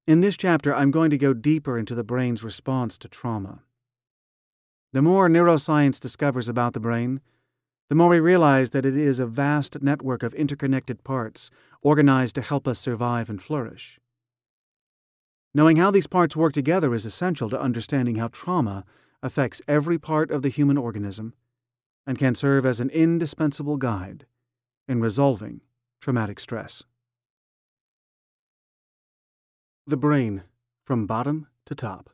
In this chapter, I'm going to go deeper into the brain's response to trauma. The more neuroscience discovers about the brain, the more we realize that it is a vast network of interconnected parts organized to help us survive and flourish. Knowing how these parts work together is essential to understanding how trauma affects every part of the human organism and can serve as an indispensable guide in resolving traumatic stress. The brain, from bottom to top.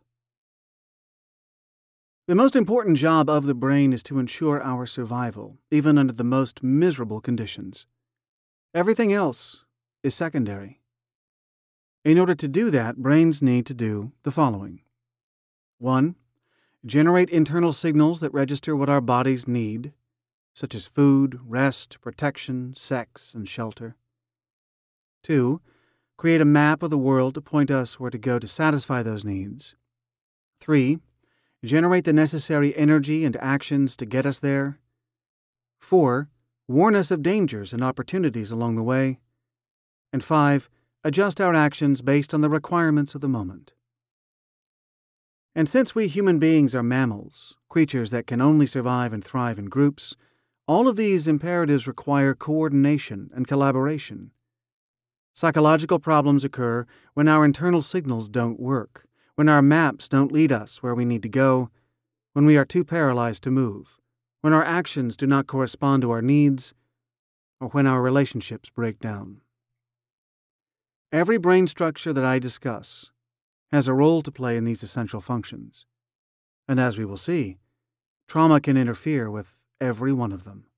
The most important job of the brain is to ensure our survival, even under the most miserable conditions. Everything else is secondary. In order to do that, brains need to do the following. 1. Generate internal signals that register what our bodies need, such as food, rest, protection, sex, and shelter. 2. Create a map of the world to point us where to go to satisfy those needs. 3. Generate the necessary energy and actions to get us there. 4. Warn us of dangers and opportunities along the way. And 5. Adjust our actions based on the requirements of the moment. And since we human beings are mammals, creatures that can only survive and thrive in groups, all of these imperatives require coordination and collaboration. Psychological problems occur when our internal signals don't work, when our maps don't lead us where we need to go, when we are too paralyzed to move, when our actions do not correspond to our needs, or when our relationships break down. Every brain structure that I discuss has a role to play in these essential functions, and as we will see, trauma can interfere with every one of them.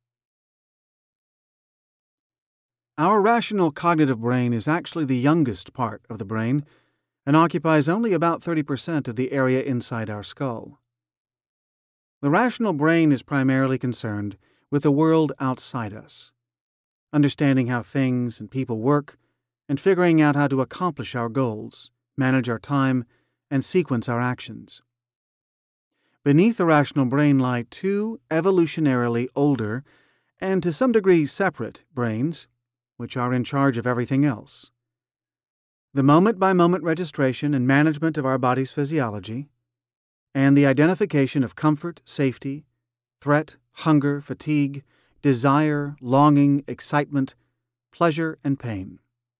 Our rational cognitive brain is actually the youngest part of the brain and occupies only about 30% of the area inside our skull. The rational brain is primarily concerned with the world outside us, understanding how things and people work, and figuring out how to accomplish our goals, manage our time, and sequence our actions. Beneath the rational brain lie two evolutionarily older and to some degree separate brains, which are in charge of everything else. The moment-by-moment registration and management of our body's physiology, and the identification of comfort, safety, threat, hunger, fatigue, desire, longing, excitement, pleasure, and pain.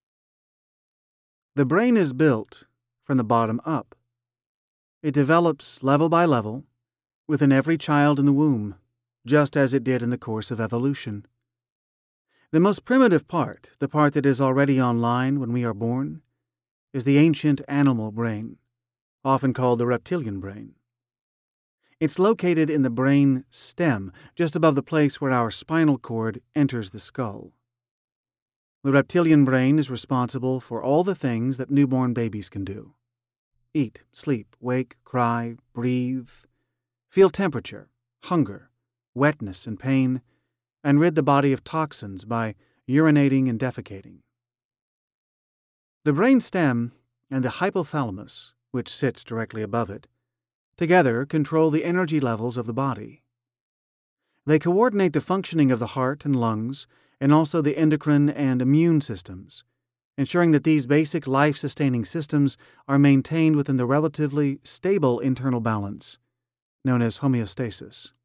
The brain is built from the bottom up. It develops level by level within every child in the womb, just as it did in the course of evolution. The most primitive part, the part that is already online when we are born, is the ancient animal brain, often called the reptilian brain. It's located in the brain stem, just above the place where our spinal cord enters the skull. The reptilian brain is responsible for all the things that newborn babies can do: eat, sleep, wake, cry, breathe, feel temperature, hunger, wetness, and pain, and rid the body of toxins by urinating and defecating. The brain stem and the hypothalamus, which sits directly above it, together control the energy levels of the body. They coordinate the functioning of the heart and lungs, and also the endocrine and immune systems, ensuring that these basic life-sustaining systems are maintained within the relatively stable internal balance, known as homeostasis.